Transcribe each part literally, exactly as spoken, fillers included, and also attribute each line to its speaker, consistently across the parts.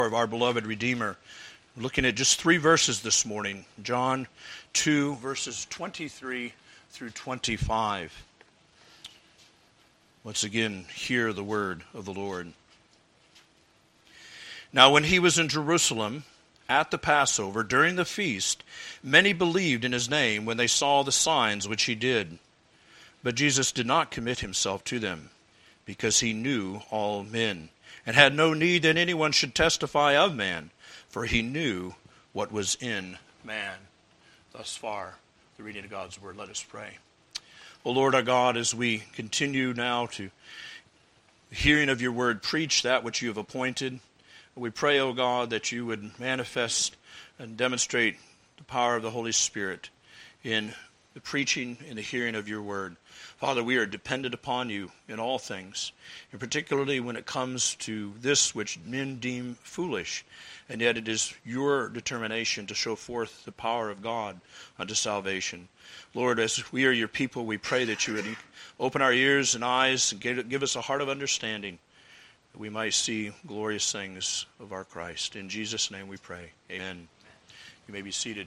Speaker 1: Of our beloved Redeemer. We're looking at just three verses this morning. John two, verses twenty-three through twenty-five. Once again, hear the word of the Lord. Now when he was in Jerusalem at the Passover, during the feast, many believed in his name when they saw the signs which he did. But Jesus did not commit himself to them, because he knew all men, and had no need that anyone should testify of man, for he knew what was in man. Thus far, the reading of God's word. Let us pray. O Lord our God, as we continue now to hearing of your word, preach that which you have appointed, we pray, O God, that you would manifest and demonstrate the power of the Holy Spirit in the preaching and the hearing of your word. Father, we are dependent upon you in all things, and particularly when it comes to this which men deem foolish, and yet it is your determination to show forth the power of God unto salvation. Lord, as we are your people, we pray that you would open our ears and eyes and give us a heart of understanding, that we might see glorious things of our Christ. In Jesus' name we pray. Amen. You may be seated.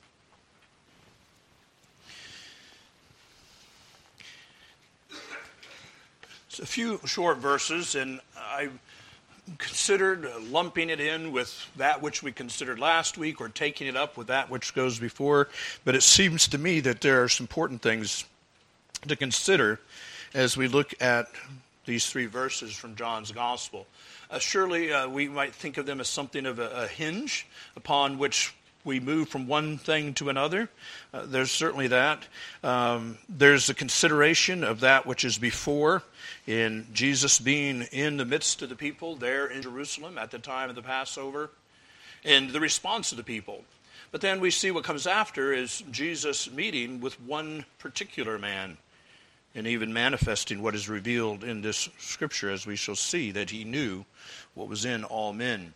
Speaker 1: A few short verses, and I considered lumping it in with that which we considered last week or taking it up with that which goes before, but it seems to me that there are some important things to consider as we look at these three verses from John's Gospel. Uh, surely uh, we might think of them as something of a, a hinge upon which we move from one thing to another. Uh, there's certainly that. Um, there's a consideration of that which is before, in Jesus being in the midst of the people there in Jerusalem at the time of the Passover, and the response of the people. But then we see what comes after is Jesus meeting with one particular man, and even manifesting what is revealed in this scripture, as we shall see, that he knew what was in all men.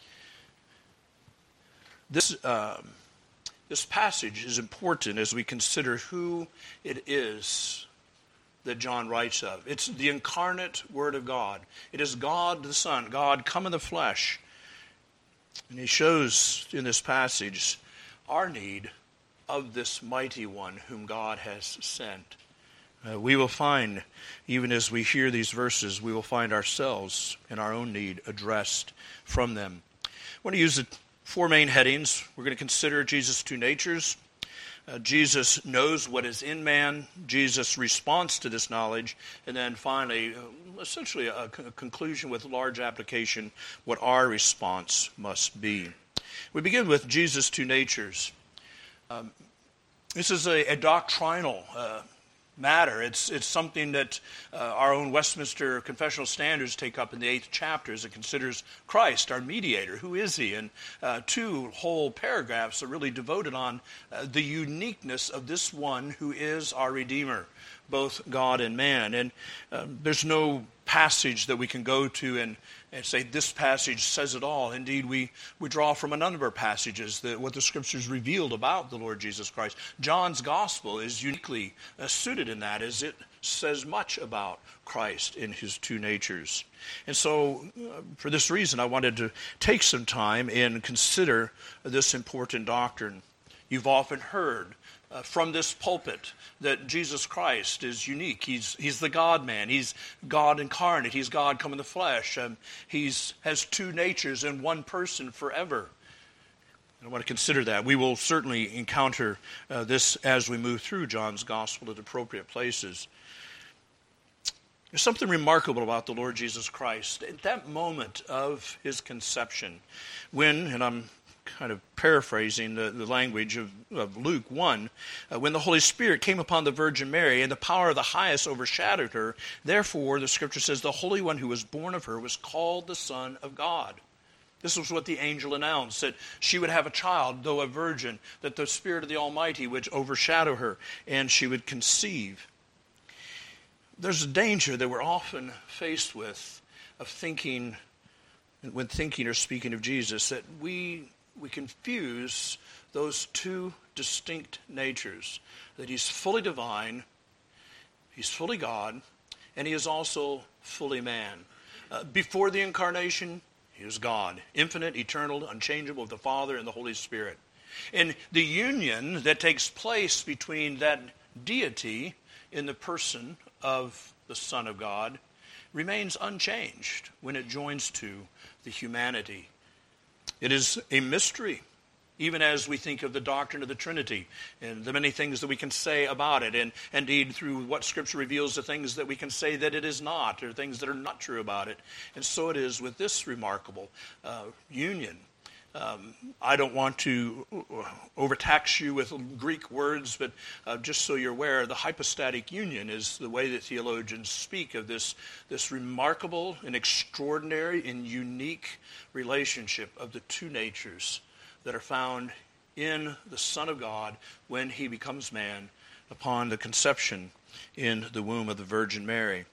Speaker 1: This uh, this passage is important as we consider who it is that John writes of. It's the incarnate Word of God. It is God the Son, God come in the flesh. And he shows in this passage our need of this mighty one whom God has sent. Uh, we will find, even as we hear these verses, we will find ourselves in our own need addressed from them. I want to use the four main headings. We're going to consider Jesus' two natures. Uh, Jesus knows what is in man. Jesus responds to this knowledge. And then finally, uh, essentially a, a conclusion with large application, what our response must be. We begin with Jesus' two natures. Um, this is a, a doctrinal uh, matter. It's it's something that uh, our own Westminster Confessional Standards take up in the eighth chapter as it considers Christ, our mediator. Who is he? And uh, two whole paragraphs are really devoted on uh, the uniqueness of this one who is our Redeemer, both God and man. And um, there's no passage that we can go to and, and say this passage says it all. Indeed, we, we draw from a number of passages that what the Scriptures revealed about the Lord Jesus Christ. John's Gospel is uniquely uh, suited in that, as it says much about Christ in his two natures. And so, uh, for this reason, I wanted to take some time and consider this important doctrine. You've often heard Uh, from this pulpit that Jesus Christ is unique. He's he's the God-man. He's God incarnate. He's God come in the flesh. Um, he's has two natures in one person forever. And I want to consider that. We will certainly encounter uh, this as we move through John's Gospel at appropriate places. There's something remarkable about the Lord Jesus Christ. At that moment of his conception, when, and I'm kind of paraphrasing the, the language of, of Luke one, uh, when the Holy Spirit came upon the Virgin Mary and the power of the highest overshadowed her, therefore the Scripture says the Holy One who was born of her was called the Son of God. This was what the angel announced, that she would have a child, though a virgin, that the Spirit of the Almighty would overshadow her and she would conceive. There's a danger that we're often faced with of thinking, when thinking or speaking of Jesus, that we we confuse those two distinct natures, that he's fully divine, he's fully God, and he is also fully man. Uh, before the incarnation, He is God, infinite, eternal, unchangeable, with the Father and the Holy Spirit. And the union that takes place between that deity in the person of the Son of God remains unchanged when it joins to the humanity. It is a mystery, even as we think of the doctrine of the Trinity and the many things that we can say about it, and indeed through what Scripture reveals, the things that we can say that it is not, or things that are not true about it. And so it is with this remarkable uh, union. Um, I don't want to overtax you with Greek words, but uh, just so you're aware, the hypostatic union is the way that theologians speak of this, this remarkable and extraordinary and unique relationship of the two natures that are found in the Son of God when he becomes man upon the conception in the womb of the Virgin Mary.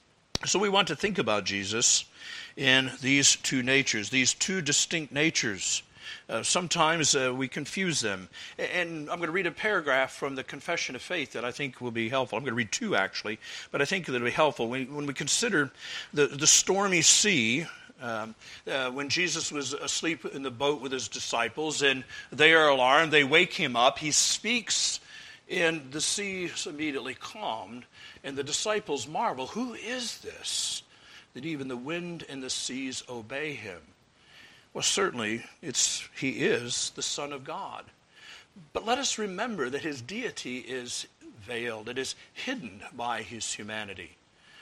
Speaker 1: So we want to think about Jesus in these two natures, these two distinct natures. Uh, sometimes uh, we confuse them. And I'm going to read a paragraph from the Confession of Faith that I think will be helpful. I'm going to read two, actually, but I think that it'll be helpful. When, when we consider the, the stormy sea, Um, uh, when Jesus was asleep in the boat with his disciples and they are alarmed, they wake him up, he speaks and the sea is immediately calmed, and the disciples marvel, who is this, that even the wind and the seas obey him? Well, certainly it's he is the Son of God. But let us remember that his deity is veiled, it is hidden by his humanity.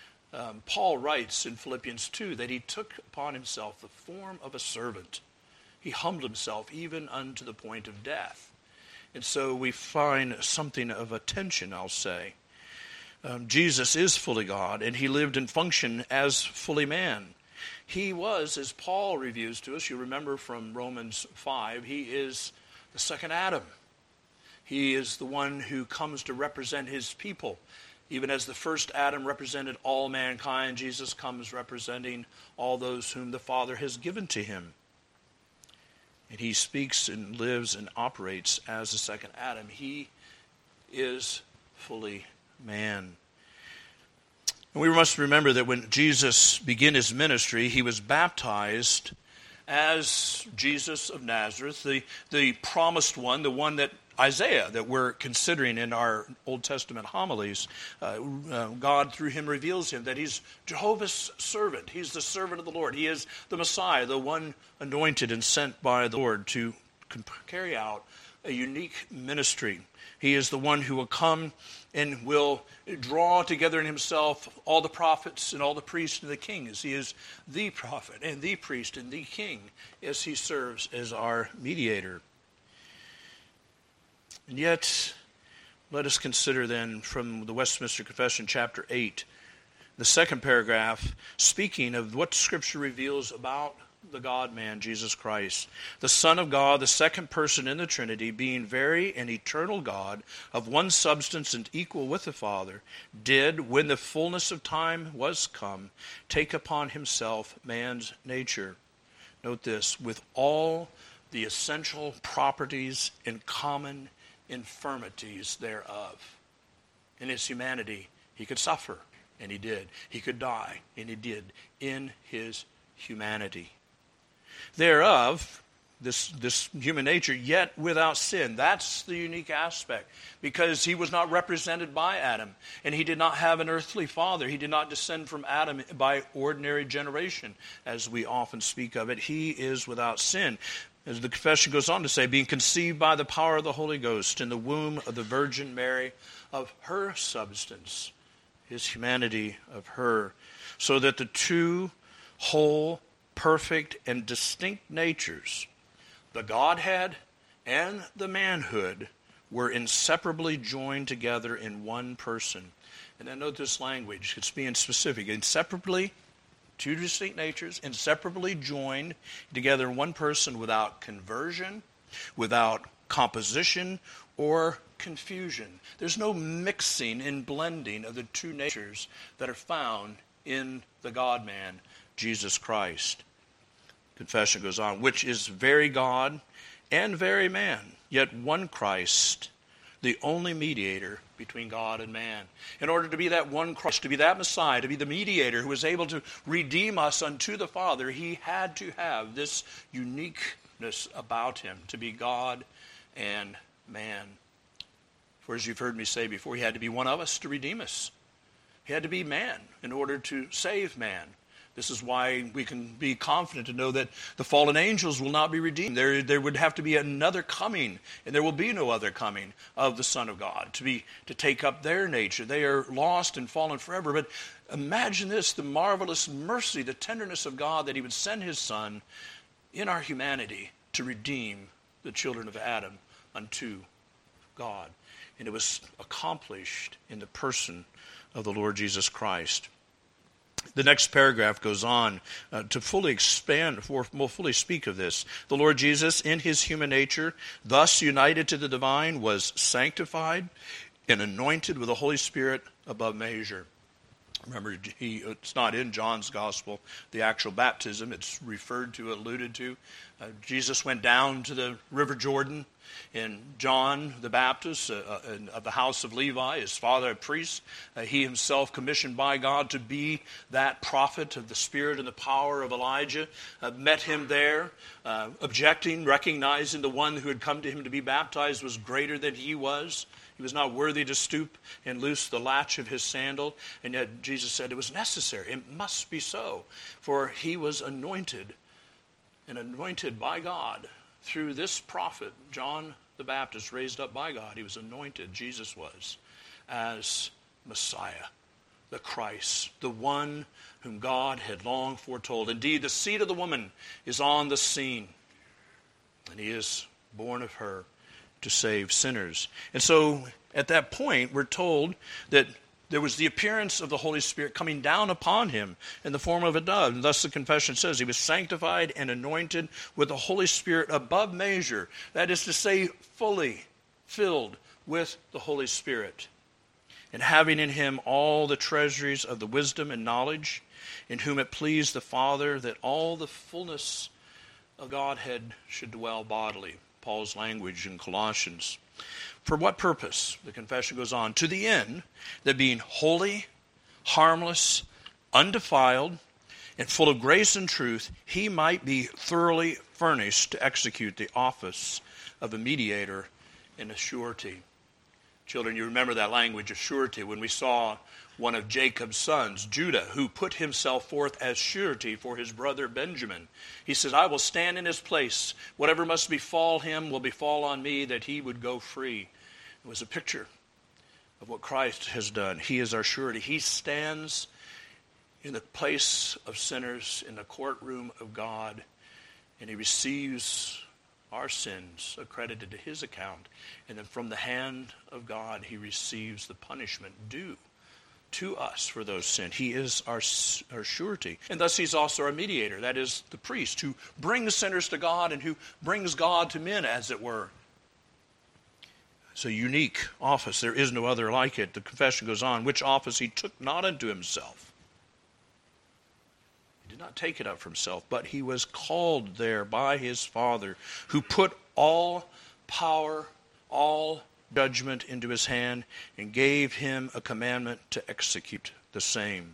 Speaker 1: Um, Paul writes in Philippians two that he took upon himself the form of a servant. He humbled himself even unto the point of death. And so we find something of a tension, I'll say. Um, Jesus is fully God, and he lived and functioned as fully man. He was, as Paul reviews to us, you remember from Romans five, he is the second Adam. He is the one who comes to represent his people. Even as the first Adam represented all mankind, Jesus comes representing all those whom the Father has given to him. And he speaks and lives and operates as the second Adam. He is fully man. And we must remember that when Jesus began his ministry, he was baptized as Jesus of Nazareth, the, the promised one, the one that Isaiah that we're considering in our Old Testament homilies. Uh, uh, God through him reveals him that he's Jehovah's servant. He's the servant of the Lord. He is the Messiah, the one anointed and sent by the Lord to carry out a unique ministry. He is the one who will come and will draw together in himself all the prophets and all the priests and the kings. He is the prophet and the priest and the king as he serves as our mediator. And yet, let us consider then from the Westminster Confession, chapter eight, the second paragraph, speaking of what Scripture reveals about the God-man, Jesus Christ, the Son of God, the second person in the Trinity, being very and eternal God, of one substance and equal with the Father, did, when the fullness of time was come, take upon himself man's nature. Note this, with all the essential properties and common infirmities thereof. In his humanity, he could suffer, and he did. He could die, and he did, in his humanity. Thereof, this, this human nature, yet without sin. That's the unique aspect, because he was not represented by Adam, and he did not have an earthly father. He did not descend from Adam by ordinary generation, as we often speak of it. He is without sin. As the confession goes on to say, being conceived by the power of the Holy Ghost in the womb of the Virgin Mary, of her substance, his humanity of her, so that the two whole, perfect, and distinct natures, the Godhead and the manhood, were inseparably joined together in one person. And then note this language, it's being specific, inseparably. Two distinct natures, inseparably joined together in one person without conversion, without composition, or confusion. There's no mixing and blending of the two natures that are found in the God-man, Jesus Christ. Confession goes on, which is very God and very man, yet one Christ, the only mediator between God and man. In order to be that one Christ, to be that Messiah, to be the mediator who was able to redeem us unto the Father, he had to have this uniqueness about him, to be God and man. For as you've heard me say before, he had to be one of us to redeem us. He had to be man in order to save man. This is why we can be confident to know that the fallen angels will not be redeemed. There, there would have to be another coming, and there will be no other coming of the Son of God to be to take up their nature. They are lost and fallen forever. But imagine this, the marvelous mercy, the tenderness of God, that he would send his Son in our humanity to redeem the children of Adam unto God. And it was accomplished in the person of the Lord Jesus Christ. The next paragraph goes on uh, to fully expand, or more fully speak of this. The Lord Jesus, in his human nature, thus united to the divine, was sanctified and anointed with the Holy Spirit above measure. Remember, he, it's not in John's gospel, the actual baptism. It's referred to, alluded to. Uh, Jesus went down to the River Jordan, and John the Baptist uh, uh, of the house of Levi, his father a priest, uh, he himself commissioned by God to be that prophet of the spirit and the power of Elijah, uh, met him there, uh, objecting, recognizing the one who had come to him to be baptized was greater than he was. He was not worthy to stoop and loose the latch of his sandal. And yet Jesus said it was necessary. It must be so. For he was anointed and anointed by God through this prophet, John the Baptist, raised up by God. He was anointed, Jesus was, as Messiah, the Christ, the one whom God had long foretold. Indeed, the seed of the woman is on the scene, and he is born of her to save sinners. And so at that point, we're told that there was the appearance of the Holy Spirit coming down upon him in the form of a dove. And thus the confession says he was sanctified and anointed with the Holy Spirit above measure. That is to say, fully filled with the Holy Spirit. And having in him all the treasuries of the wisdom and knowledge, in whom it pleased the Father that all the fullness of Godhead should dwell bodily. Paul's language in Colossians. For what purpose? The confession goes on. To the end that being holy, harmless, undefiled, and full of grace and truth, he might be thoroughly furnished to execute the office of a mediator in a surety. Children, you remember that language of surety when we saw one of Jacob's sons, Judah, who put himself forth as surety for his brother Benjamin. He says, I will stand in his place. Whatever must befall him will befall on me, that he would go free. It was a picture of what Christ has done. He is our surety. He stands in the place of sinners in the courtroom of God, and he receives our sins accredited to his account. And then from the hand of God, he receives the punishment due to us for those sins. He is our, our surety. And thus he's also our mediator. That is the priest who brings sinners to God and who brings God to men, as it were. It's a unique office. There is no other like it. The confession goes on, which office he took not unto himself. He did not take it up for himself, but he was called there by his Father, who put all power, all judgment into his hand, and gave him a commandment to execute the same.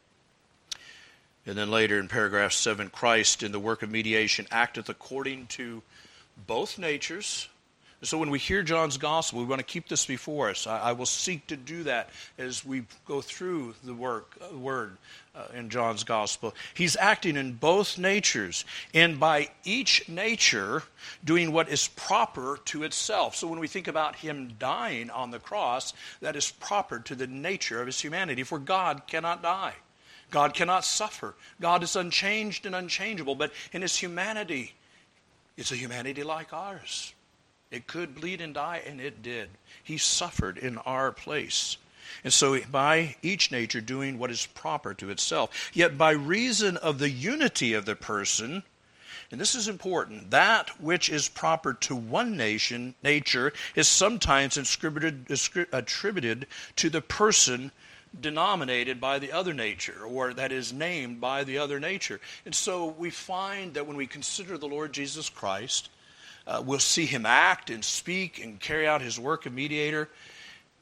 Speaker 1: And then later in paragraph seven, Christ in the work of mediation acteth according to both natures. So when we hear John's gospel, we want to keep this before us. I, I will seek to do that as we go through the work, uh, word uh, in John's gospel. He's acting in both natures, and by each nature doing what is proper to itself. So when we think about him dying on the cross, that is proper to the nature of his humanity. For God cannot die. God cannot suffer. God is unchanged and unchangeable, but in his humanity, it's a humanity like ours. It could bleed and die, and it did. He suffered in our place. And so by each nature doing what is proper to itself. Yet by reason of the unity of the person, and this is important, that which is proper to one nation, nature, is sometimes attributed to the person denominated by the other nature, or that is named by the other nature. And so we find that when we consider the Lord Jesus Christ, Uh, we'll see him act and speak and carry out his work of mediator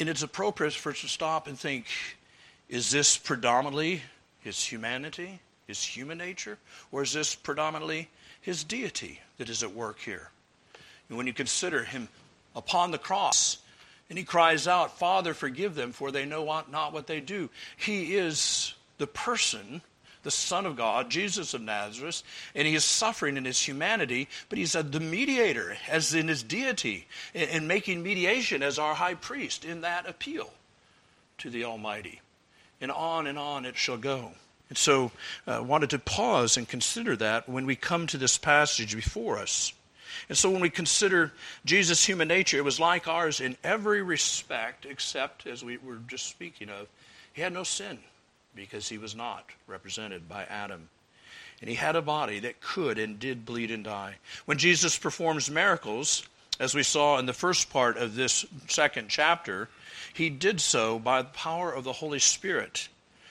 Speaker 1: And it's appropriate for us to stop and think, is this predominantly his humanity, his human nature, or is this predominantly his deity that is at work here? And when you consider him upon the cross, and he cries out, Father, forgive them, for they know not what they do. He is the person, the Son of God, Jesus of Nazareth, and he is suffering in his humanity, but he's a, the mediator, as in his deity, and, and making mediation as our high priest in that appeal to the Almighty. And on and on it shall go. And so I uh, wanted to pause and consider that when we come to this passage before us. And so when we consider Jesus' human nature, it was like ours in every respect, except, as we were just speaking of, he had no sin because he was not represented by Adam. And he had a body that could and did bleed and die. When Jesus performs miracles, as we saw in the first part of this second chapter, he did so by the power of the Holy Spirit.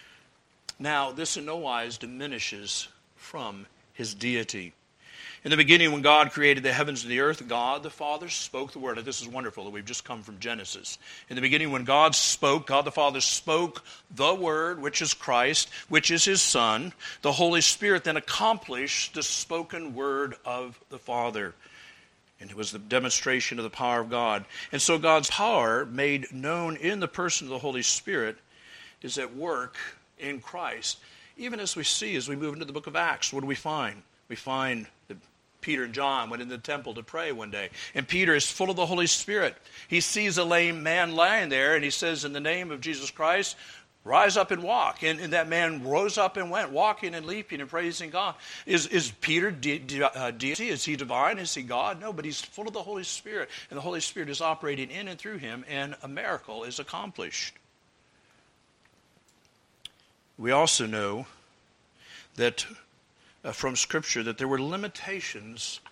Speaker 1: Now, this in no wise diminishes from his deity. In the beginning, when God created the heavens and the earth, God the Father spoke the word. And this is wonderful that we've just come from Genesis. In the beginning, when God spoke, God the Father spoke the word, which is Christ, which is his Son. The Holy Spirit then accomplished the spoken word of the Father. And it was the demonstration of the power of God. And so God's power, made known in the person of the Holy Spirit, is at work in Christ. Even as we see, as we move into the book of Acts, what do we find? We find that Peter and John went into the temple to pray one day. And Peter is full of the Holy Spirit. He sees a lame man lying there, and he says, in the name of Jesus Christ, rise up and walk. And, and that man rose up and went, walking and leaping and praising God. Is, is Peter de, de, uh, deity? Is he divine? Is he God? No, but he's full of the Holy Spirit. And the Holy Spirit is operating in and through him, and a miracle is accomplished. We also know that uh, from Scripture that there were limitations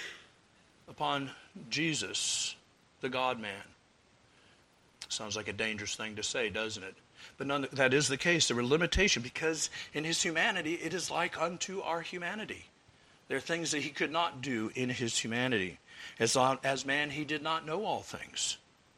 Speaker 1: upon Jesus, the God-man. Sounds like a dangerous thing to say, doesn't it? But none, that is the case. There were limitations because in his humanity, it is like unto our humanity. There are things that he could not do in his humanity. As, as man, he did not know all things.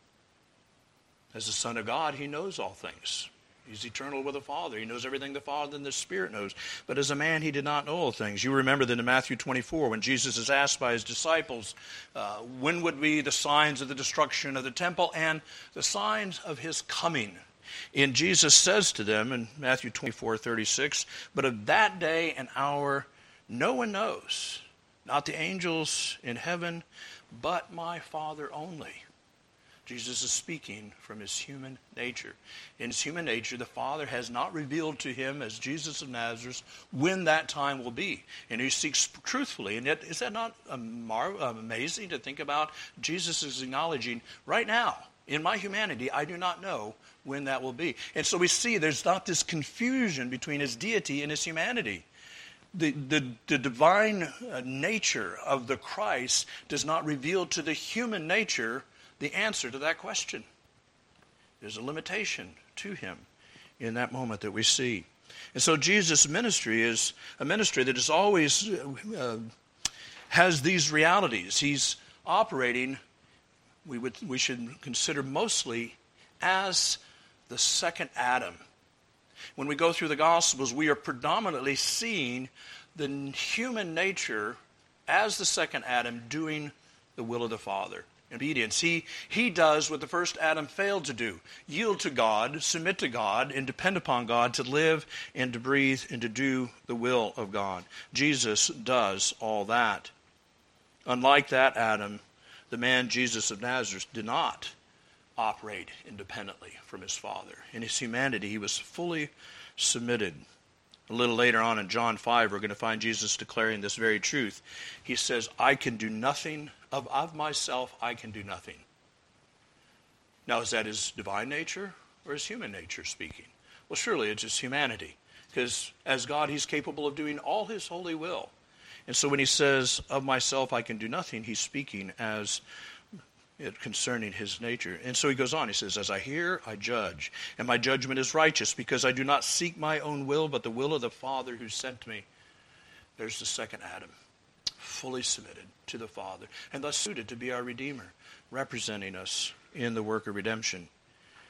Speaker 1: As the Son of God, he knows all things. He's eternal with the Father. He knows everything the Father and the Spirit knows. But as a man, he did not know all things. You remember that in Matthew twenty-four, when Jesus is asked by his disciples, uh, when would be the signs of the destruction of the temple and the signs of his coming? And Jesus says to them in Matthew twenty-four thirty-six, but of that day and hour no one knows, not the angels in heaven, but my Father only. Jesus is speaking from his human nature. In his human nature, the Father has not revealed to him as Jesus of Nazareth when that time will be. And he speaks truthfully. And yet, is that not amazing to think about? Jesus is acknowledging, right now, in my humanity, I do not know when that will be. And so we see there's not this confusion between his deity and his humanity. The, the, the divine nature of the Christ does not reveal to the human nature the answer to that question. There's a limitation to him in that moment that we see. And so Jesus' ministry is a ministry that is always uh, has these realities. He's operating, we would we should consider mostly as the second Adam. When we go through the Gospels, we are predominantly seeing the human nature as the second Adam doing the will of the Father. Obedience. He, he does what the first Adam failed to do. Yield to God, submit to God, and depend upon God to live and to breathe and to do the will of God. Jesus does all that. Unlike that Adam, the man Jesus of Nazareth did not operate independently from his Father. In his humanity, he was fully submitted. A little later on in John five, we're going to find Jesus declaring this very truth. He says, I can do nothing of, of myself, I can do nothing. Now, is that his divine nature or his human nature speaking? Well, surely it's his humanity, because as God, he's capable of doing all his holy will. And so when he says, of myself, I can do nothing, he's speaking as it concerning his nature. And so he goes on, he says, as I hear, I judge, and my judgment is righteous, because I do not seek my own will, but the will of the Father who sent me. There's the second Adam, fully submitted to the Father, and thus suited to be our Redeemer, representing us in the work of redemption.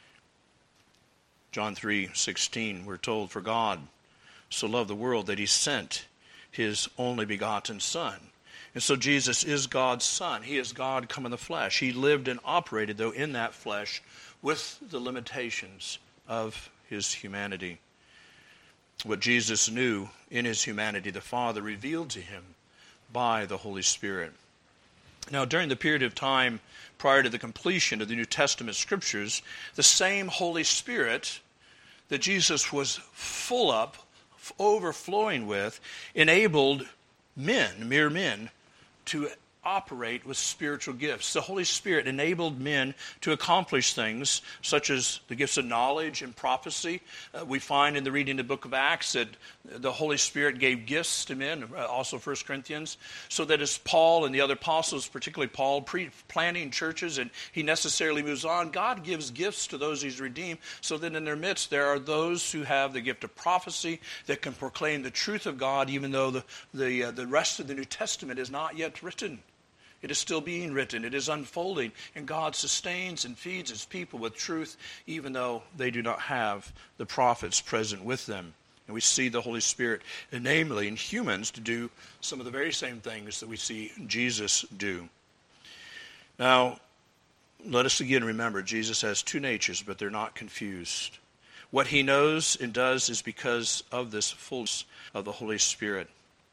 Speaker 1: John three sixteen, we're told, for God so loved the world that he sent his only begotten Son. And so Jesus is God's Son. He is God come in the flesh. He lived and operated, though, in that flesh with the limitations of his humanity. What Jesus knew in his humanity, the Father revealed to him by the Holy Spirit. Now, during the period of time prior to the completion of the New Testament Scriptures, the same Holy Spirit that Jesus was full of, overflowing with, enabled men, mere men, to operate with spiritual gifts. The Holy Spirit enabled men to accomplish things such as the gifts of knowledge and prophecy. Uh, we find in the reading of the book of Acts that the Holy Spirit gave gifts to men, uh, also First Corinthians, so that as Paul and the other apostles, particularly Paul, pre- planting churches, and he necessarily moves on, God gives gifts to those he's redeemed, so that in their midst there are those who have the gift of prophecy that can proclaim the truth of God, even though the, the, uh, the rest of the New Testament is not yet written. It is still being written. It is unfolding. And God sustains and feeds his people with truth, even though they do not have the prophets present with them. And we see the Holy Spirit enabling humans to do some of the very same things that we see Jesus do. Now, let us again remember, Jesus has two natures, but they're not confused. What he knows and does is because of this fullness of the Holy Spirit.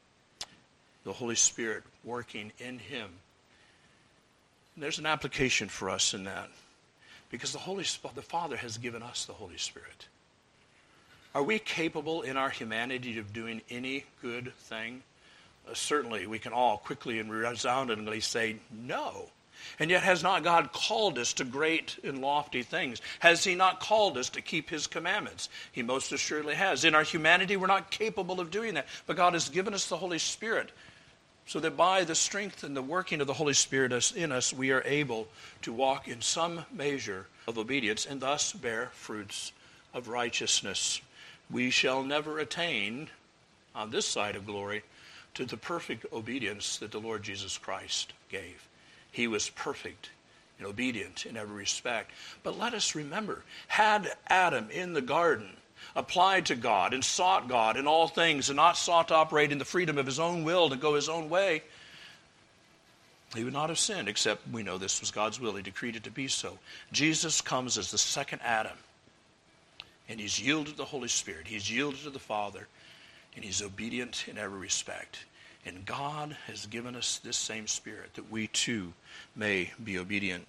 Speaker 1: The Holy Spirit working in him. There's an application for us in that, because the Holy the Father has given us the Holy Spirit. Are we capable in our humanity of doing any good thing? Uh, certainly, we can all quickly and resoundingly say no. And yet has not God called us to great and lofty things? Has he not called us to keep his commandments? He most assuredly has. In our humanity, we're not capable of doing that, but God has given us the Holy Spirit, so that by the strength and the working of the Holy Spirit in us, we are able to walk in some measure of obedience and thus bear fruits of righteousness. We shall never attain on this side of glory to the perfect obedience that the Lord Jesus Christ gave. He was perfect and obedient in every respect. But let us remember, had Adam in the garden applied to God and sought God in all things and not sought to operate in the freedom of his own will to go his own way, he would not have sinned, except we know this was God's will. He decreed it to be so. Jesus comes as the second Adam, and he's yielded to the Holy Spirit. He's yielded to the Father, and he's obedient in every respect. And God has given us this same Spirit that we too may be obedient.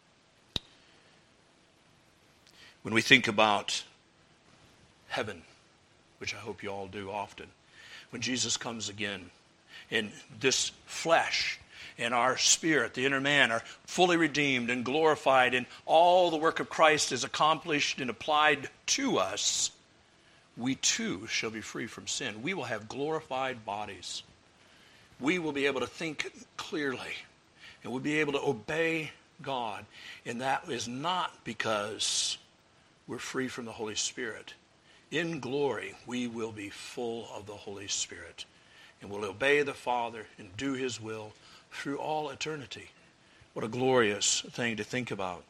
Speaker 1: When we think about heaven, which I hope you all do often, when Jesus comes again, and this flesh and our spirit, the inner man, are fully redeemed and glorified, and all the work of Christ is accomplished and applied to us, we too shall be free from sin. We will have glorified bodies. We will be able to think clearly, and we'll be able to obey God. And that is not because we're free from the Holy Spirit. In glory, we will be full of the Holy Spirit, and will obey the Father and do his will through all eternity. What a glorious thing to think about.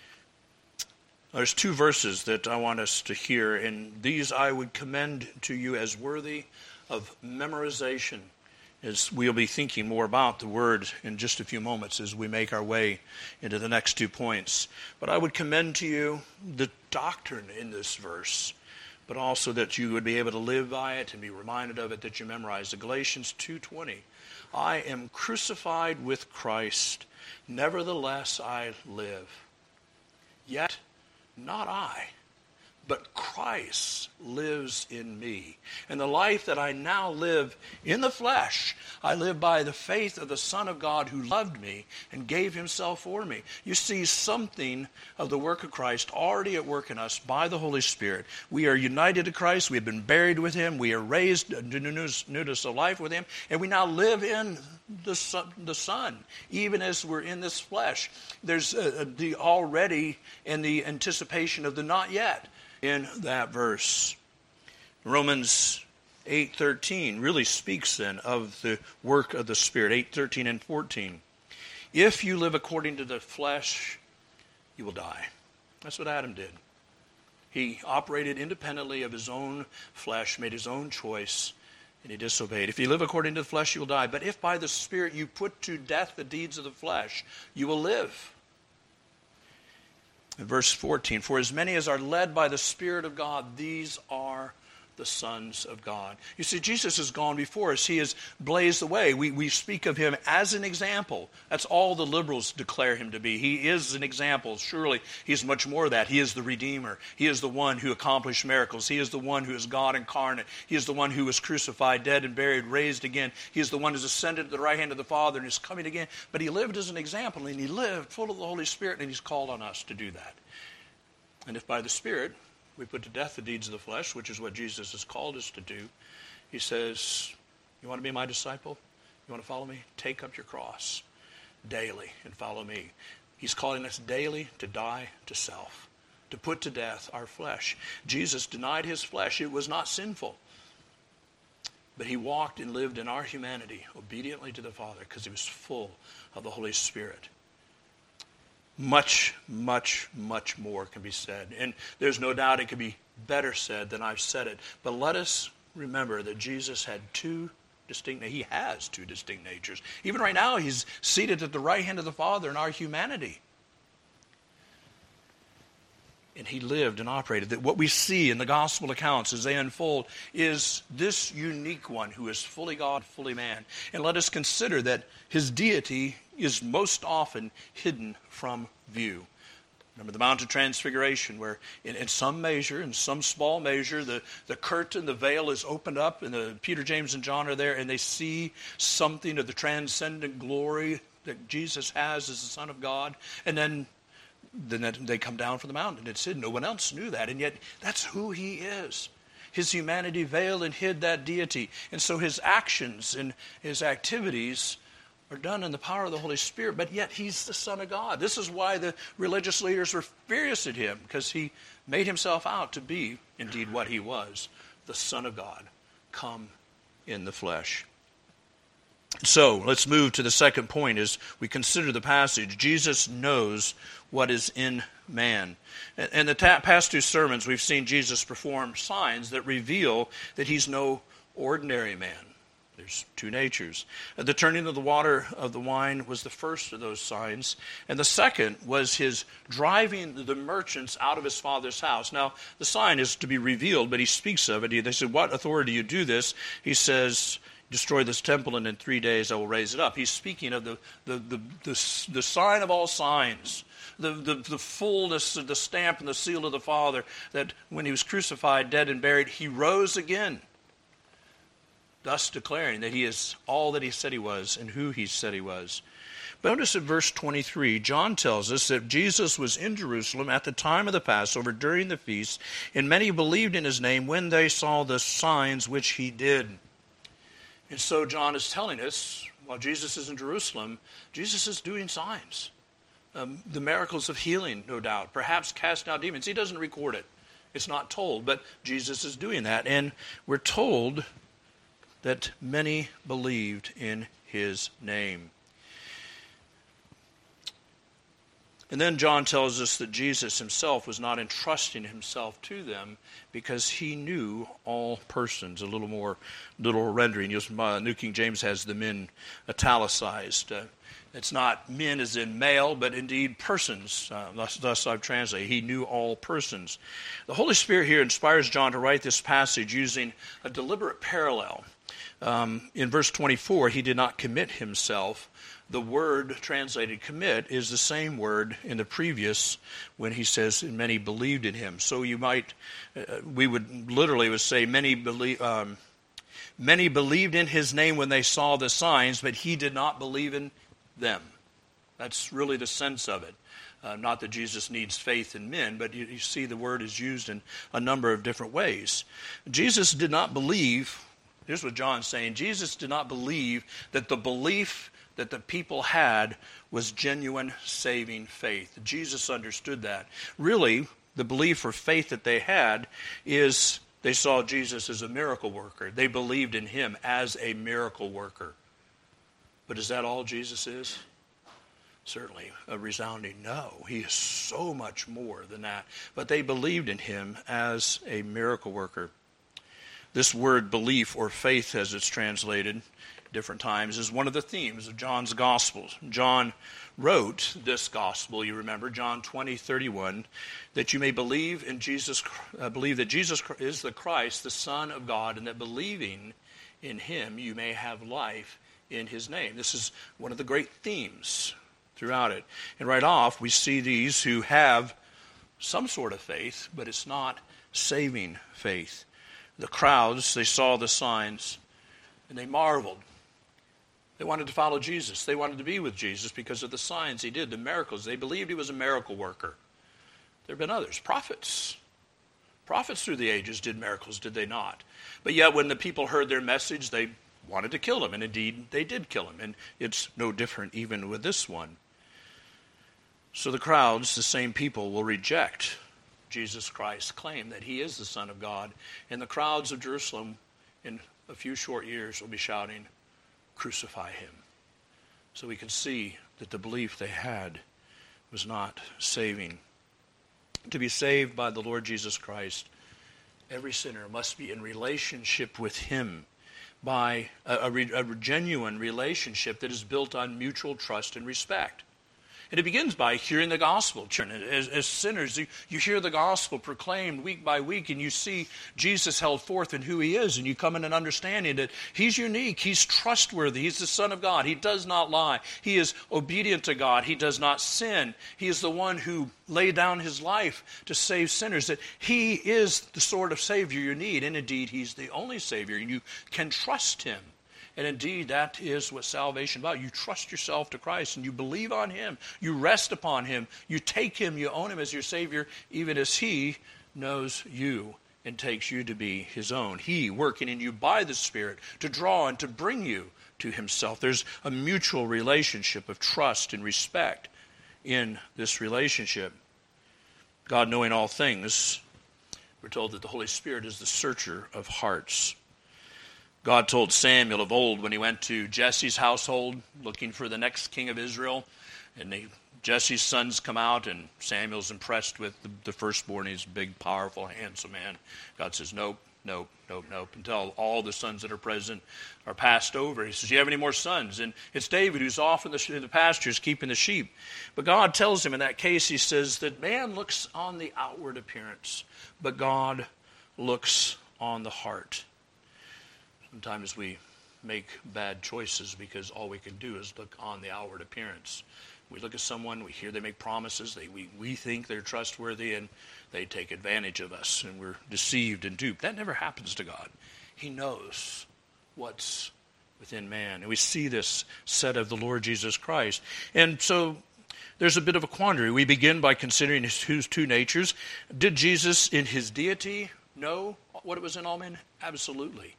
Speaker 1: There's two verses that I want us to hear, and these I would commend to you as worthy of memorization, as we'll be thinking more about the word in just a few moments as we make our way into the next two points. But I would commend to you the doctrine in this verse, but also that you would be able to live by it and be reminded of it, that you memorize it. Galatians two twenty, I am crucified with Christ, nevertheless I live. Yet not I, but Christ lives in me. And the life that I now live in the flesh, I live by the faith of the Son of God who loved me and gave himself for me. You see something of the work of Christ already at work in us by the Holy Spirit. We are united to Christ. We have been buried with him. We are raised to newness of life with him. And we now live in the Son, the Son, even as we're in this flesh. There's uh, the already and the anticipation of the not yet in that verse. Romans eight thirteen really speaks then of the work of the Spirit. eight thirteen and fourteen. If you live according to the flesh, you will die. That's what Adam did. He operated independently of his own flesh, made his own choice, and he disobeyed. If you live according to the flesh, you will die. But if by the Spirit you put to death the deeds of the flesh, you will live. In verse fourteen, for as many as are led by the Spirit of God, these are the sons of God. You see, Jesus has gone before us. He has blazed the way. We, we speak of him as an example. That's all the liberals declare him to be. He is an example. Surely he is much more than that. He is the Redeemer. He is the one who accomplished miracles. He is the one who is God incarnate. He is the one who was crucified, dead, and buried, raised again. He is the one who has ascended to the right hand of the Father and is coming again. But he lived as an example, and he lived full of the Holy Spirit, and he's called on us to do that. And if by the Spirit we put to death the deeds of the flesh, which is what Jesus has called us to do, he says, you want to be my disciple? You want to follow me? Take up your cross daily and follow me. He's calling us daily to die to self, to put to death our flesh. Jesus denied his flesh. It was not sinful. But he walked and lived in our humanity obediently to the Father because he was full of the Holy Spirit. Much, much, much more can be said. And there's no doubt it could be better said than I've said it. But let us remember that Jesus had two distinct, he has two distinct natures. Even right now, he's seated at the right hand of the Father in our humanity. And he lived and operated. That what we see in the gospel accounts as they unfold is this unique one who is fully God, fully man. And let us consider that his deity is most often hidden from view. Remember the Mount of Transfiguration, where in, in some measure, in some small measure, the, the curtain, the veil is opened up, and the, Peter, James, and John are there, and they see something of the transcendent glory that Jesus has as the Son of God. And then Then they come down from the mountain. It's hidden. No one else knew that. And yet, that's who he is. His humanity veiled and hid that deity. And so his actions and his activities are done in the power of the Holy Spirit. But yet, he's the Son of God. This is why the religious leaders were furious at him, because he made himself out to be, indeed, what he was, the Son of God, come in the flesh. So, let's move to the second point as we consider the passage. Jesus knows what is in man. In the past two sermons, we've seen Jesus perform signs that reveal that he's no ordinary man. There's two natures. The turning of the water of the wine was the first of those signs. And the second was his driving the merchants out of his father's house. Now, the sign is to be revealed, but he speaks of it. They said, what authority do you do this? He says, destroy this temple, and in three days I will raise it up. He's speaking of the the the, the, the sign of all signs, the, the, the fullness of the stamp and the seal of the Father, that when he was crucified, dead, and buried, he rose again, thus declaring that he is all that he said he was and who he said he was. But notice in verse twenty-three, John tells us that Jesus was in Jerusalem at the time of the Passover during the feast, and many believed in his name when they saw the signs which he did. And so John is telling us, while Jesus is in Jerusalem, Jesus is doing signs. Um, the miracles of healing, no doubt. Perhaps casting out demons. He doesn't record it. It's not told, but Jesus is doing that. And we're told that many believed in his name. And then John tells us that Jesus himself was not entrusting himself to them because he knew all persons. A little more, little rendering. Uh, New King James has the men italicized. Uh, it's not men as in male, but indeed persons. Uh, thus, thus I've translated. He knew all persons. The Holy Spirit here inspires John to write this passage using a deliberate parallel. Um, in verse twenty-four, he did not commit himself. The word translated commit is the same word in the previous when he says many believed in him. So you might, uh, we would literally would say many believe, um, many believed in his name when they saw the signs, but he did not believe in them. That's really the sense of it. Uh, not that Jesus needs faith in men, but you, you see the word is used in a number of different ways. Jesus did not believe, here's what John's saying, Jesus did not believe that the belief that the people had was genuine saving faith. Jesus understood that. Really, the belief or faith that they had is they saw Jesus as a miracle worker. They believed in him as a miracle worker. But is that all Jesus is? Certainly a resounding no. He is so much more than that. But they believed in him as a miracle worker. This word belief, or faith as it's translated different times, is one of the themes of John's Gospel. John wrote this Gospel, you remember, John twenty thirty-one, that you may believe in Jesus, uh, believe that Jesus is the Christ, the Son of God, and that believing in him you may have life in his name. This is one of the great themes throughout it. And right off, we see these who have some sort of faith, but it's not saving faith. The crowds, they saw the signs, and they marveled. They wanted to follow Jesus. They wanted to be with Jesus because of the signs he did, the miracles. They believed he was a miracle worker. There have been others, prophets. Prophets through the ages did miracles, did they not? But yet when the people heard their message, they wanted to kill him, and indeed they did kill him. And it's no different even with this one. So the crowds, the same people, will reject Jesus Christ's claim that he is the Son of God. And the crowds of Jerusalem in a few short years will be shouting, crucify him. So we can see that the belief they had was not saving. To be saved by the Lord Jesus Christ, every sinner must be in relationship with him by a, a, a genuine relationship that is built on mutual trust and respect. And it begins by hearing the gospel. As, as sinners, you, you hear the gospel proclaimed week by week, and you see Jesus held forth in who he is, and you come in an understanding that he's unique, he's trustworthy, he's the Son of God, he does not lie, he is obedient to God, he does not sin, he is the one who laid down his life to save sinners, that he is the sort of Savior you need, and indeed he's the only Savior, and you can trust him. And indeed, that is what salvation is about. You trust yourself to Christ and you believe on him. You rest upon him. You take him. You own him as your Savior, even as he knows you and takes you to be his own. He working in you by the Spirit to draw and to bring you to himself. There's a mutual relationship of trust and respect in this relationship. God knowing all things, we're told that the Holy Spirit is the searcher of hearts. God told Samuel of old when he went to Jesse's household looking for the next king of Israel, and they, Jesse's sons come out, and Samuel's impressed with the, the firstborn. He's a big, powerful, handsome man. God says, nope, nope, nope, nope, until all the sons that are present are passed over. He says, do you have any more sons? And it's David who's off in the, in the pastures keeping the sheep. But God tells him in that case, he says that man looks on the outward appearance, but God looks on the heart. Sometimes we make bad choices because all we can do is look on the outward appearance. We look at someone, we hear they make promises, they, we, we think they're trustworthy, and they take advantage of us, and we're deceived and duped. That never happens to God. He knows what's within man. And we see this said of the Lord Jesus Christ. And so there's a bit of a quandary. We begin by considering his two, two natures. Did Jesus in his deity know what it was in all men? Absolutely.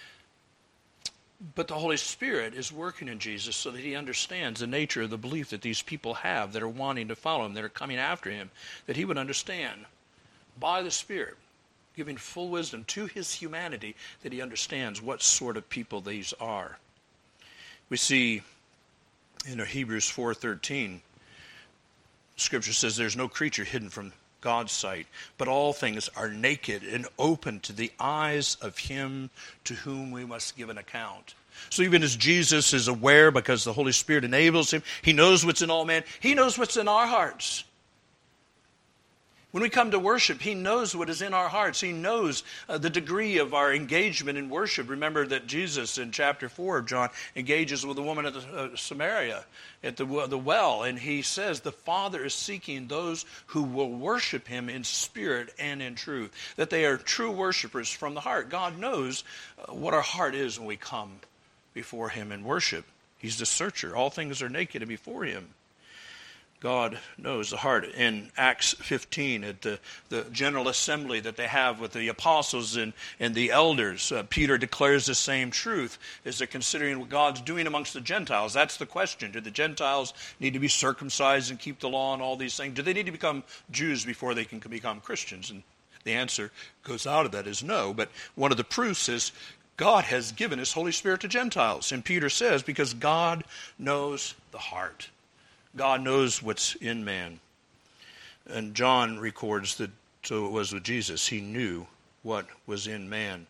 Speaker 1: But the Holy Spirit is working in Jesus so that he understands the nature of the belief that these people have that are wanting to follow him, that are coming after him, that he would understand by the Spirit, giving full wisdom to his humanity, that he understands what sort of people these are. We see in Hebrews four thirteen, Scripture says there's no creature hidden from God's sight, but all things are naked and open to the eyes of him to whom we must give an account. So even as Jesus is aware because the Holy Spirit enables him, he knows what's in all men, he knows what's in our hearts. When we come to worship, he knows what is in our hearts. He knows uh, the degree of our engagement in worship. Remember that Jesus in chapter four of John engages with a woman at the, uh, Samaria at the, the well, and he says the Father is seeking those who will worship him in spirit and in truth, that they are true worshipers from the heart. God knows uh, what our heart is when we come before him in worship. He's the searcher. All things are naked before him. God knows the heart. In Acts fifteen, at the, the general assembly that they have with the apostles and, and the elders, uh, Peter declares the same truth as they're considering what God's doing amongst the Gentiles. That's the question. Do the Gentiles need to be circumcised and keep the law and all these things? Do they need to become Jews before they can become Christians? And the answer goes out of that is no. But one of the proofs is God has given his Holy Spirit to Gentiles. And Peter says, because God knows the heart. God knows what's in man. And John records that so it was with Jesus. He knew what was in man.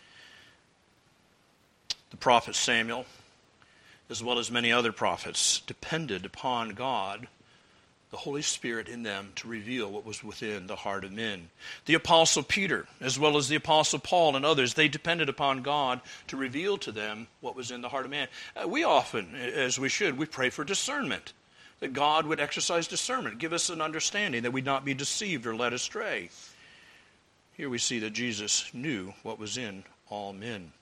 Speaker 1: The prophet Samuel, as well as many other prophets, depended upon God, the Holy Spirit in them, to reveal what was within the heart of men. The Apostle Peter, as well as the Apostle Paul and others, they depended upon God to reveal to them what was in the heart of man. Uh, we often, as we should, we pray for discernment, that God would exercise discernment, give us an understanding, that we'd not be deceived or led astray. Here we see that Jesus knew what was in all men.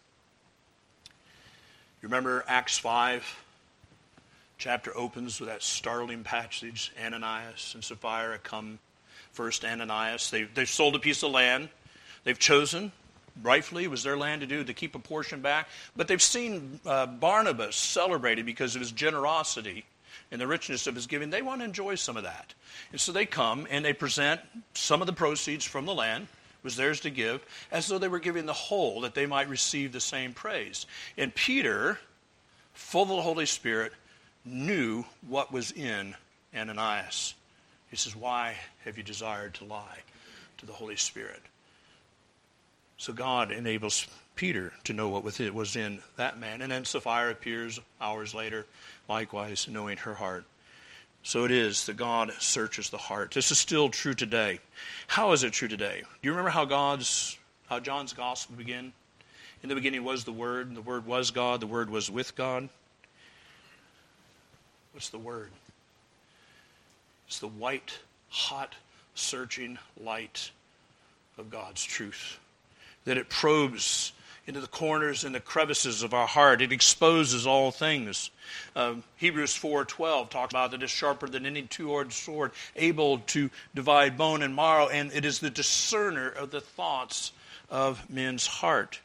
Speaker 1: You remember Acts five? Chapter opens with that startling passage. Ananias and Sapphira come first. Ananias, they, they've sold a piece of land. They've chosen, rightfully, it was their land to do, to keep a portion back. But they've seen uh, Barnabas celebrated because of his generosity and the richness of his giving. They want to enjoy some of that. And so they come and they present some of the proceeds from the land, was theirs to give, as though they were giving the whole, that they might receive the same praise. And Peter, full of the Holy Spirit, knew what was in Ananias. He says, why have you desired to lie to the Holy Spirit? So God enables Peter to know what was in that man. And then Sapphira appears hours later, likewise knowing her heart. So it is that God searches the heart. This is still true today. How is it true today? Do you remember how God's, how John's gospel began? In the beginning was the Word, and the Word was God, the Word was with God. What's the Word? It's the white, hot, searching light of God's truth. That it probes into the corners and the crevices of our heart. It exposes all things. Um, Hebrews four twelve talks about that it is sharper than any two-edged sword, able to divide bone and marrow, and it is the discerner of the thoughts of men's heart.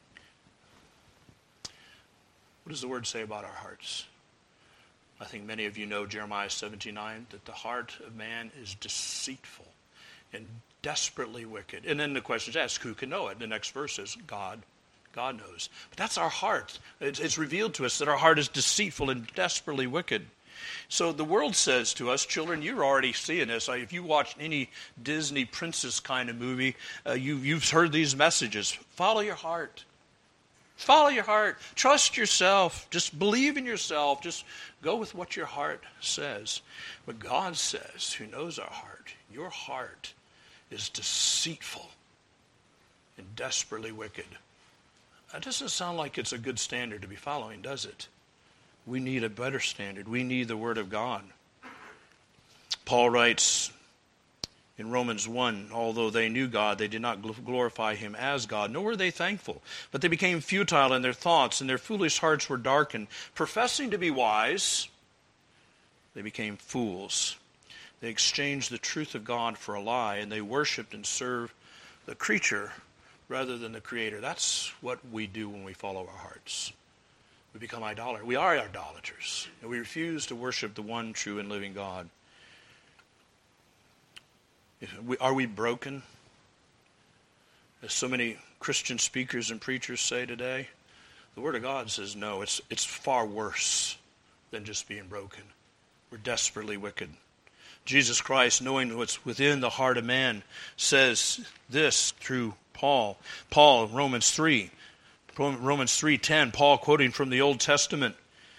Speaker 1: What does the Word say about our hearts? I think many of you know Jeremiah seventeen nine, that the heart of man is deceitful and desperately wicked. And then the question is asked, who can know it? The next verse is God. God knows. But that's our heart. It's, it's revealed to us that our heart is deceitful and desperately wicked. So the world says to us, children, you're already seeing this. If you watch any Disney princess kind of movie, uh, you, you've heard these messages. Follow your heart. Follow your heart. Trust yourself. Just believe in yourself. Just go with what your heart says. But God says, who knows our heart, your heart is deceitful and desperately wicked. That doesn't sound like it's a good standard to be following, does it? We need a better standard. We need the Word of God. Paul writes in Romans one, although they knew God, they did not glorify Him as God, nor were they thankful. But they became futile in their thoughts, and their foolish hearts were darkened. Professing to be wise, they became fools. They exchanged the truth of God for a lie, and they worshipped and served the creature rather than the Creator. That's what we do when we follow our hearts. We become idolaters. We are idolaters, and we refuse to worship the one true and living God. Are we broken? As so many Christian speakers and preachers say today, the Word of God says no, it's, it's far worse than just being broken. We're desperately wicked. Jesus Christ, knowing what's within the heart of man, says this through Paul. Paul, Romans three. Romans three ten, Paul quoting from the Old Testament,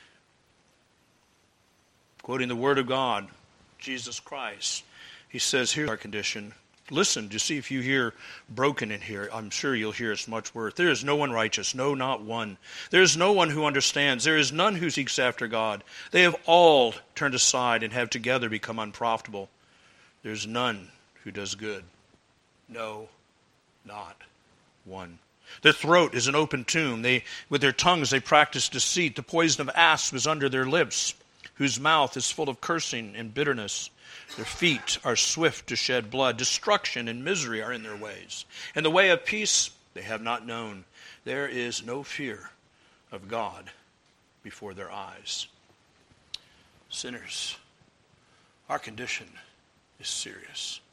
Speaker 1: quoting the Word of God, Jesus Christ. He says, here's our condition. Listen to see if you hear broken in here. I'm sure you'll hear it's much worse. There is no one righteous, no, not one. There is no one who understands. There is none who seeks after God. They have all turned aside and have together become unprofitable. There is none who does good. No, not one. Their throat is an open tomb. They, with their tongues they practice deceit. The poison of asp is under their lips, whose mouth is full of cursing and bitterness. Their feet are swift to shed blood. Destruction and misery are in their ways. And the way of peace they have not known. There is no fear of God before their eyes. Sinners, our condition is serious.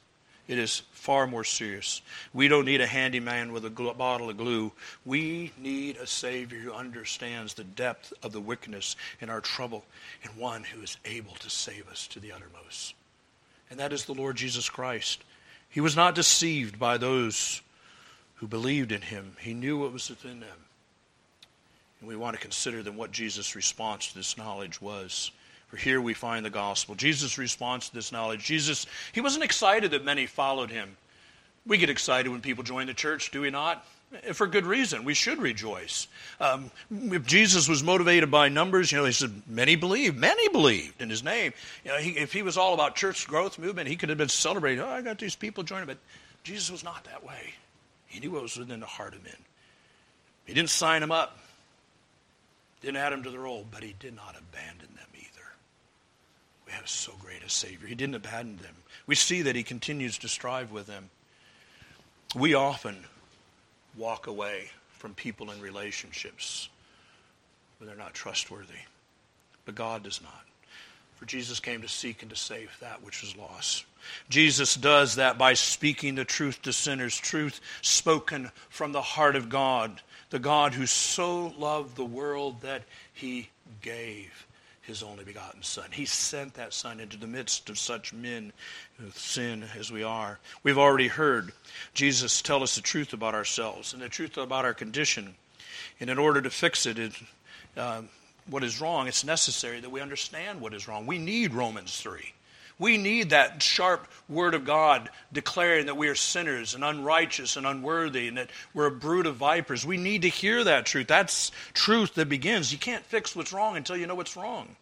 Speaker 1: It is far more serious. We don't need a handyman with a gl- bottle of glue. We need a Savior who understands the depth of the wickedness in our trouble, and one who is able to save us to the uttermost. And that is the Lord Jesus Christ. He was not deceived by those who believed in him. He knew what was within them. And we want to consider then what Jesus' response to this knowledge was. For here we find the gospel. Jesus' response to this knowledge. Jesus, he wasn't excited that many followed him. We get excited when people join the church, do we not? For good reason. We should rejoice. Um, if Jesus was motivated by numbers, you know, he said, many believed. Many believed in his name. You know, he, if he was all about church growth movement, he could have been celebrating, oh, I got these people joining. But Jesus was not that way. He knew what was within the heart of men. He didn't sign them up. Didn't add them to the roll, but he did not abandon them either. We have so great a Savior. He didn't abandon them. We see that he continues to strive with them. We often walk away from people in relationships when they're not trustworthy. But God does not. For Jesus came to seek and to save that which was lost. Jesus does that by speaking the truth to sinners, truth spoken from the heart of God, the God who so loved the world that he gave his only begotten Son. He sent that Son into the midst of such men with sin as we are. We've already heard Jesus tell us the truth about ourselves and the truth about our condition. And in order to fix it, it uh, what is wrong, it's necessary that we understand what is wrong. We need Romans three. We need that sharp word of God declaring that we are sinners and unrighteous and unworthy and that we're a brood of vipers. We need to hear that truth. That's truth that begins. You can't fix what's wrong until you know what's wrong.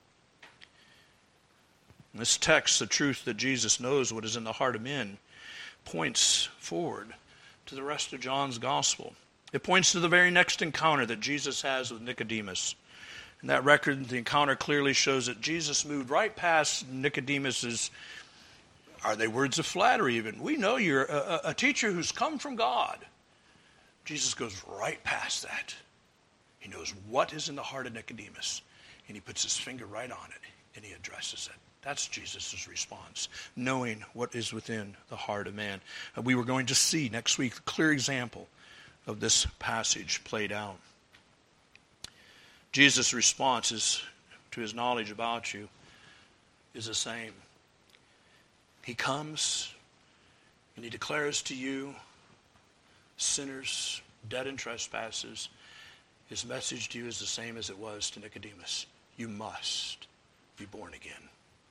Speaker 1: In this text, the truth that Jesus knows what is in the heart of men points forward to the rest of John's gospel. It points to the very next encounter that Jesus has with Nicodemus. In that record, the encounter clearly shows that Jesus moved right past Nicodemus's, are they words of flattery even? We know you're a, a teacher who's come from God. Jesus goes right past that. He knows what is in the heart of Nicodemus, and he puts his finger right on it, and he addresses it. That's Jesus' response, knowing what is within the heart of man. Uh, we were going to see next week a clear example of this passage played out. Jesus' response is, to his knowledge about you is the same. He comes and he declares to you, sinners, dead in trespasses, his message to you is the same as it was to Nicodemus. You must be born again.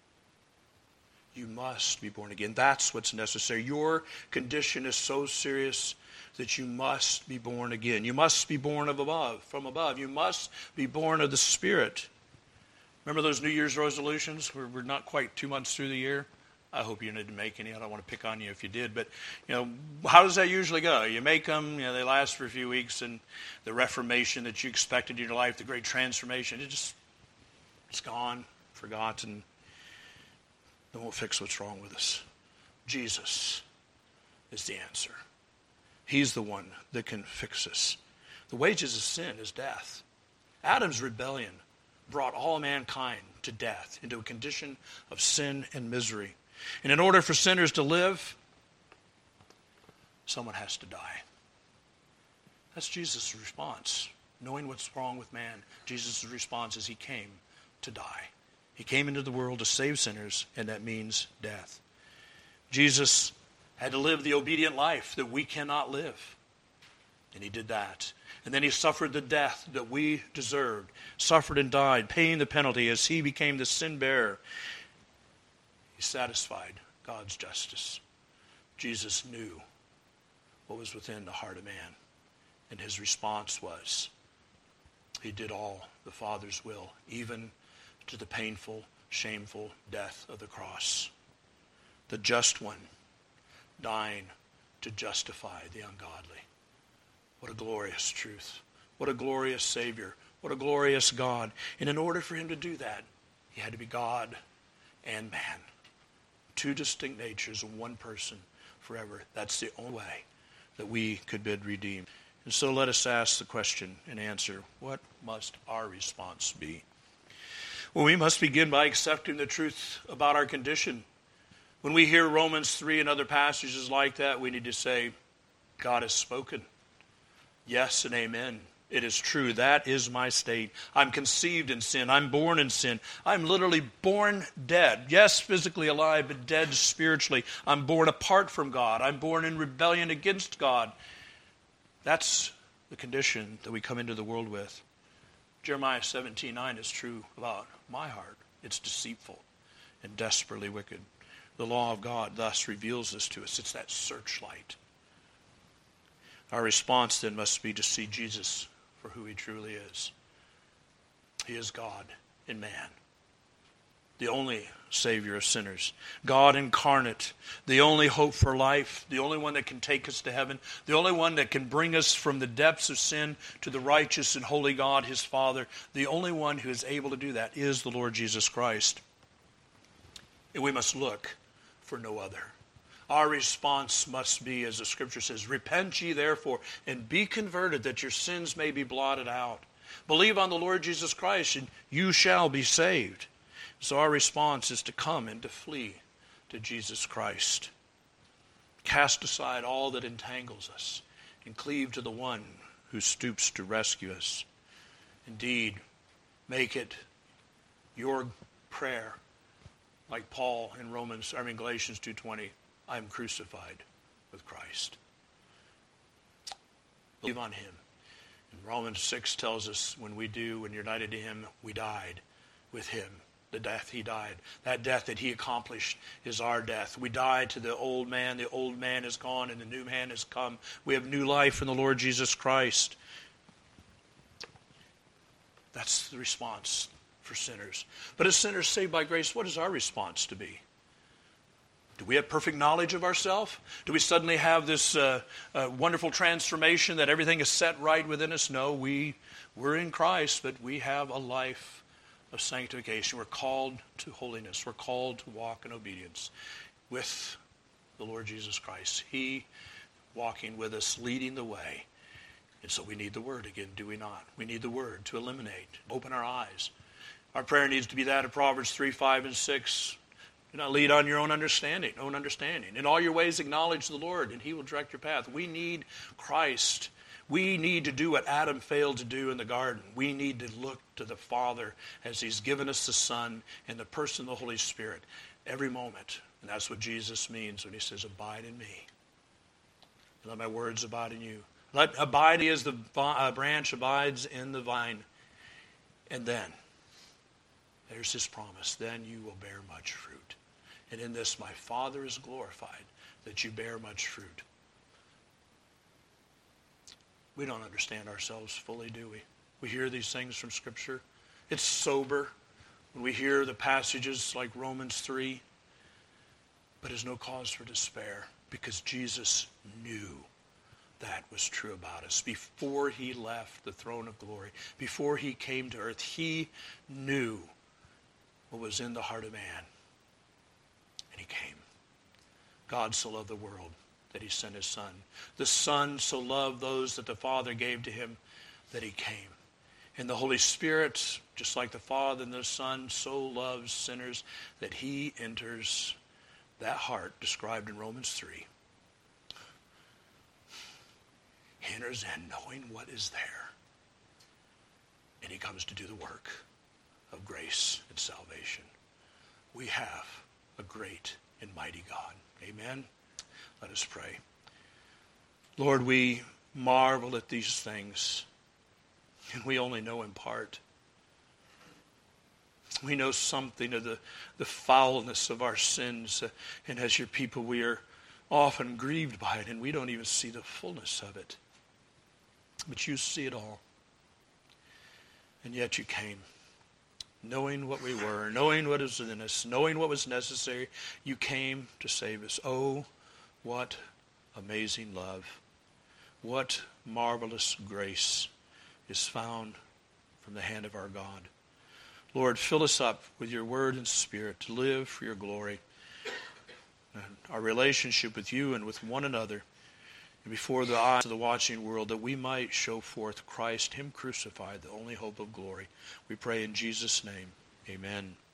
Speaker 1: You must be born again. That's what's necessary. Your condition is so serious that you must be born again. You must be born of above, from above. You must be born of the Spirit. Remember those New Year's resolutions? We're, we're not quite two months through the year. I hope you didn't make any. I don't want to pick on you if you did. But, you know, how does that usually go? You make them, you know, they last for a few weeks, and the reformation that you expected in your life, the great transformation, it just, it's gone, forgotten. It won't fix what's wrong with us. Jesus is the answer. He's the one that can fix us. The wages of sin is death. Adam's rebellion brought all mankind to death, into a condition of sin and misery. And in order for sinners to live, someone has to die. That's Jesus' response. Knowing what's wrong with man, Jesus' response is he came to die. He came into the world to save sinners, and that means death. Jesus had to live the obedient life that we cannot live. And he did that. And then he suffered the death that we deserved, suffered and died, paying the penalty as he became the sin bearer. He satisfied God's justice. Jesus knew what was within the heart of man. And his response was, he did all the Father's will, even to the painful, shameful death of the cross. The just one dying to justify the ungodly. What a glorious truth. What a glorious Savior. What a glorious God. And in order for him to do that, he had to be God and man. Two distinct natures in one person forever. That's the only way that we could be redeemed. And so let us ask the question and answer, what must our response be? Well, we must begin by accepting the truth about our condition. When we hear Romans three and other passages like that, we need to say, God has spoken. Yes and amen. It is true. That is my state. I'm conceived in sin. I'm born in sin. I'm literally born dead. Yes, physically alive, but dead spiritually. I'm born apart from God. I'm born in rebellion against God. That's the condition that we come into the world with. Jeremiah seventeen nine is true about my heart. It's deceitful and desperately wicked. The law of God thus reveals this to us. It's that searchlight. Our response then must be to see Jesus for who he truly is. He is God in man, the only Savior of sinners, God incarnate, the only hope for life, the only one that can take us to heaven, the only one that can bring us from the depths of sin to the righteous and holy God, his Father. The only one who is able to do that is the Lord Jesus Christ. And we must look for no other. Our response must be, as the Scripture says, repent ye therefore, and be converted, that your sins may be blotted out. Believe on the Lord Jesus Christ, and you shall be saved. So our response is to come and to flee to Jesus Christ. Cast aside all that entangles us, and cleave to the one who stoops to rescue us. Indeed, make it your prayer, like Paul in Romans, I mean Galatians two twenty. I am crucified with Christ. Believe on him. And Romans six tells us when we do, when you're united to him, we died with him. The death he died. That death that he accomplished is our death. We died to the old man. The old man is gone and the new man has come. We have new life in the Lord Jesus Christ. That's the response for sinners. But as sinners saved by grace, what is our response to be? Do we have perfect knowledge of ourselves? Do we suddenly have this uh, uh, wonderful transformation that everything is set right within us? No, we, we're in Christ, but we have a life of sanctification. We're called to holiness. We're called to walk in obedience with the Lord Jesus Christ. He walking with us, leading the way. And so we need the Word again, do we not? We need the Word to illuminate, open our eyes. Our prayer needs to be that of Proverbs three, five, and six. Do not lead on your own understanding, own understanding. In all your ways acknowledge the Lord, and he will direct your path. We need Christ. We need to do what Adam failed to do in the garden. We need to look to the Father as he's given us the Son and the person of the Holy Spirit every moment. And that's what Jesus means when he says, abide in me. Let my words abide in you. Let abide as the uh, branch abides in the vine. And then, there's his promise, then you will bear much fruit. And in this my Father is glorified, that you bear much fruit. We don't understand ourselves fully, do we? We hear these things from Scripture. It's sober when we hear the passages like Romans three. But there's no cause for despair, because Jesus knew that was true about us. Before he left the throne of glory, before he came to earth, he knew what was in the heart of man. And he came. God so loved the world that he sent his Son. The Son so loved those that the Father gave to him that he came. And the Holy Spirit, just like the Father and the Son, so loves sinners that he enters that heart described in Romans three. He enters in knowing what is there. And he comes to do the work of grace and salvation. We have a great and mighty God. Amen. Let us pray. Lord, we marvel at these things, and we only know in part. We know something of the, the foulness of our sins, uh, and as your people we are often grieved by it, and we don't even see the fullness of it. But you see it all. And yet you came, knowing what we were, knowing what was in us, knowing what was necessary. You came to save us. Oh, what amazing love. What marvelous grace is found from the hand of our God. Lord, fill us up with your word and spirit to live for your glory. And our relationship with you and with one another, and before the eyes of the watching world, that we might show forth Christ, him crucified, the only hope of glory. We pray in Jesus' name. Amen.